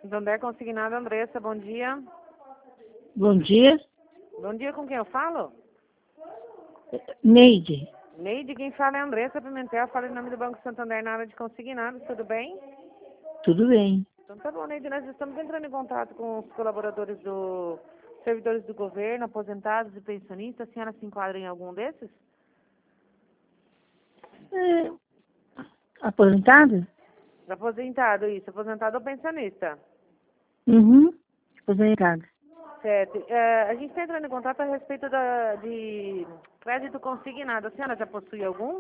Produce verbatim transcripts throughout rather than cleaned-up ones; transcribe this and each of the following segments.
Santander Consignado, Andressa, bom dia. Bom dia. Bom dia, com quem eu falo? Neide. Neide, quem fala é Andressa Pimentel, fala em nome do Banco Santander na área de consignados, tudo bem? Tudo bem. Então tá bom, Neide, nós estamos entrando em contato com os colaboradores do servidores do governo, aposentados e pensionistas. A senhora se enquadra em algum desses? É, aposentado? Aposentado, isso, aposentado ou pensionista? Uhum. Aposentado. Certo. É, a gente está entrando em contato a respeito da, de crédito consignado. A senhora já possui algum?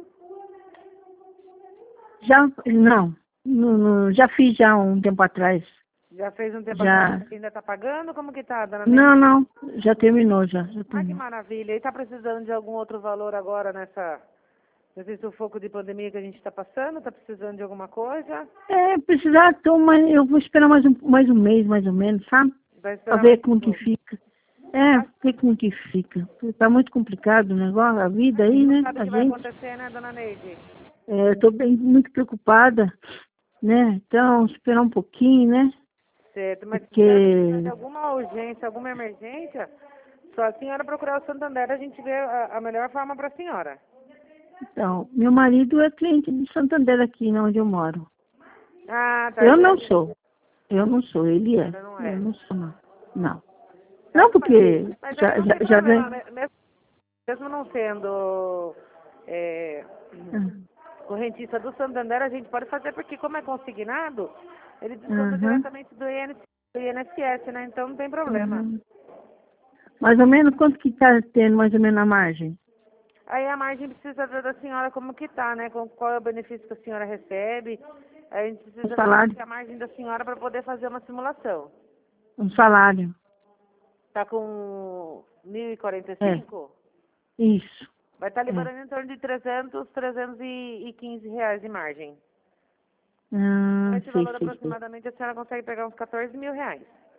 Já, não, não, não, já fiz já um tempo atrás. Já fez um tempo Já. atrás, ainda está pagando? Como que tá, dona Neide? Não, não, já terminou já. já Ah, que terminou. maravilha. E está precisando de algum outro valor agora nessa, nesse sufoco de pandemia que a gente está passando? Está precisando de alguma coisa? É, precisar, tô, mas eu vou esperar mais um, mais um mês, mais ou menos, sabe? Vai Pra esperar ver mais como um que pouco. fica. É, ver como que fica. Tá muito complicado o negócio, a vida aí, Não né? sabe o A que vai gente. acontecer, né, dona Neide? É, eu tô bem, muito preocupada, né? Então, esperar um pouquinho, né? Certo, mas se a senhora precisar de Porque, alguma urgência, alguma emergência, só a senhora procurar o Santander, a gente vê a, a melhor forma para a senhora. então, meu marido é cliente de Santander aqui, né, onde eu moro. Ah, tá. Eu já- não sou. Eu não sou, ele é. Ainda não Eu é. não sou, não. Não. Não, Certo, mas, porque mas aí já, não já, tem já problema, ganhei. né? mesmo, mesmo não sendo é, correntista do Santander, a gente pode fazer, porque como é consignado, ele desconta Aham. diretamente do I N S S, né? Então não tem problema. Uhum. Mais ou menos quanto que está tendo mais ou menos a margem? Aí a margem precisa ver da senhora como que tá, né? Com qual é o benefício que a senhora recebe. Aí a gente Um precisa salário. ver a margem da senhora para poder fazer uma simulação. Um salário. Tá com mil e quarenta e É, cinco? isso. Vai estar É. liberando em torno de trezentos, trezentos e quinze reais de margem. Com Ah, esse sei, valor sei, sei. aproximadamente a senhora consegue pegar uns quatorze mil reais.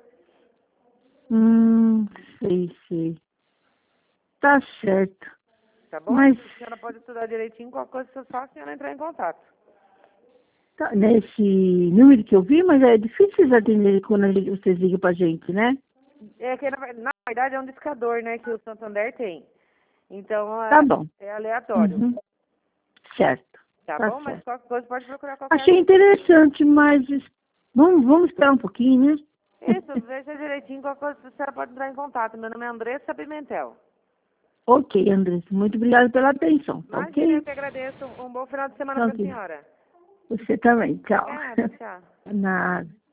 Hum, sei, sei. Tá certo. Tá bom? Mas A senhora pode estudar direitinho, qualquer coisa só a senhora entrar em contato. tá, nesse número que eu vi, mas é difícil vocês atenderem quando a gente- vocês ligam pra gente, né? É que na, ver- na verdade é um discador, né, que o Santander tem. Então Tá é, bom. é aleatório. Uhum. Certo. Tá Tá bom? Mas certo. qualquer coisa pode procurar qualquer Achei ajuda. interessante, mas vamos, vamos esperar um pouquinho, né? Isso, veja direitinho, qualquer coisa a senhora pode entrar em contato. Meu nome é Andressa Pimentel. Ok, Andressa. Muito obrigada pela atenção, tá Imagina, eu ok? que agradeço. Um bom final de semana Tá para a ok. senhora. Você também. Tchau. Obrigada, tchau. Nada.